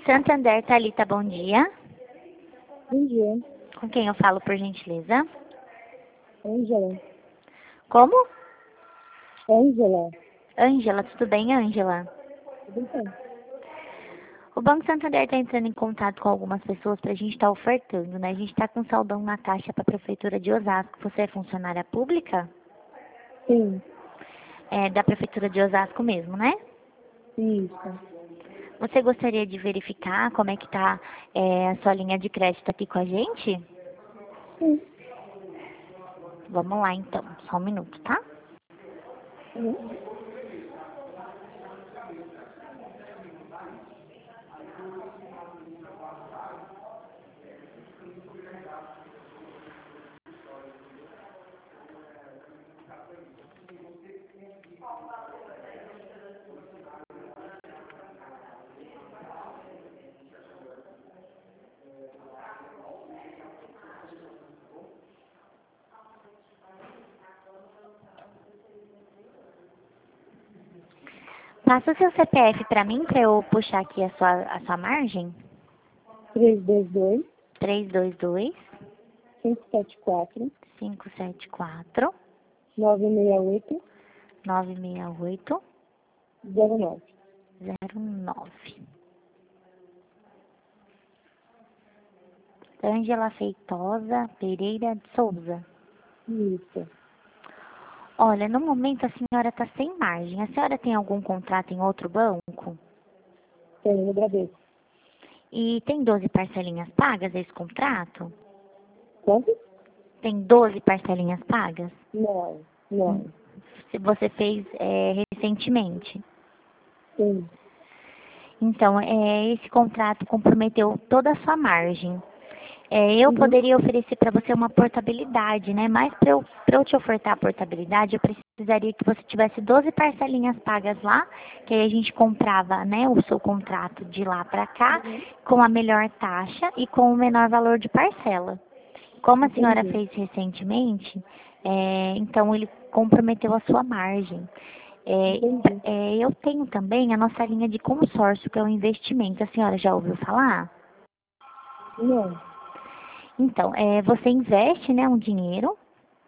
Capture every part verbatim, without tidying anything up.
Santander, Thalita, bom dia. Bom dia. Com quem eu falo, por gentileza? Ângela. Como? Ângela. Ângela, tudo bem, Ângela? Tudo bem? O Banco Santander está entrando em contato com algumas pessoas para a gente estar ofertando, né? A gente está com saldão na taxa para a Prefeitura de Osasco. Você é funcionária pública? Sim. É da Prefeitura de Osasco mesmo, né? Isso. Você gostaria de verificar como é que está é, a sua linha de crédito aqui com a gente? Sim. Vamos lá, então. Só um minuto, tá? Uhum. Passa o seu C P F para mim, para eu puxar aqui a sua, a sua margem. três dois dois, três dois dois, cinco sete quatro, cinco sete quatro, nove seis oito, nove seis oito, zero nove. zero nove. Ângela Feitosa Pereira de Souza. Isso. Olha, no momento a senhora está sem margem. A senhora tem algum contrato em outro banco? Tenho no Bradesco. E tem doze parcelinhas pagas esse contrato? Quanto? Tem doze parcelinhas pagas? Não. Não. Se você fez é, recentemente. Sim. Então, é, esse contrato comprometeu toda a sua margem. É, eu Uhum. poderia oferecer para você uma portabilidade, né? Mas para eu, para eu te ofertar a portabilidade, eu precisaria que você tivesse doze parcelinhas pagas lá, que aí a gente comprava, né, o seu contrato de lá para cá, Uhum. com a melhor taxa e com o menor valor de parcela. Como a senhora Entendi. fez recentemente, é, então ele comprometeu a sua margem. É, Entendi. é, eu tenho também a nossa linha de consórcio, que é um investimento. A senhora já ouviu falar? Não. Então, é, você investe, né, um dinheiro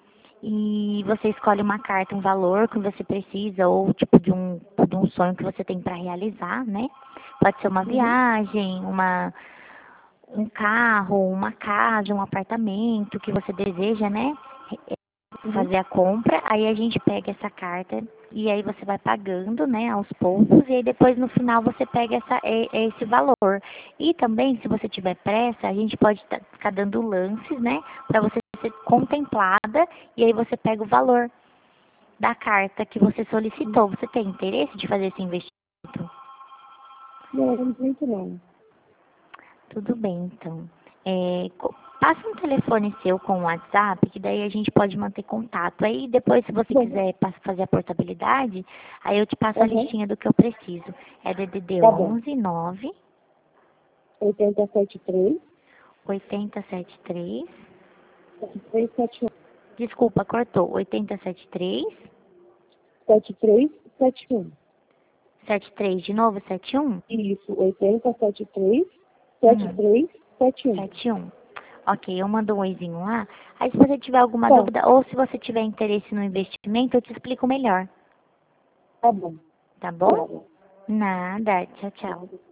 e você escolhe uma carta, um valor que você precisa ou tipo de um, de um sonho que você tem para realizar, né? Pode ser uma Uhum. viagem, uma, um carro, uma casa, um apartamento que você deseja, né? Uhum. Fazer a compra, aí a gente pega essa carta e aí você vai pagando, né, aos poucos, e aí depois no final você pega essa, é- é esse valor. E também, se você tiver pressa, a gente pode tá- ficar dando lances, né, para você ser contemplada, e aí você pega o valor da carta que você solicitou. Você tem interesse de fazer esse investimento? Não, não muito não. Tudo bem, então. É, co- passa um telefone seu com o WhatsApp, que daí a gente pode manter contato. Aí depois, se você Bom. quiser pas- fazer a portabilidade, aí eu te passo a Uhum. listinha do que eu preciso. É D D D Tá bom. onze nove oito sete três, oito sete três. sete três sete um. Desculpa, cortou. oito sete três sete três sete um. sete três de novo, sete um. Isso. oito sete três, sete Hum, três sete um. sete um. Ok, eu mando um oizinho lá. Aí se você tiver alguma Tá. dúvida ou se você tiver interesse no investimento, eu te explico melhor. Tá bom. Tá bom? Obrigada. Nada. Tchau, tchau.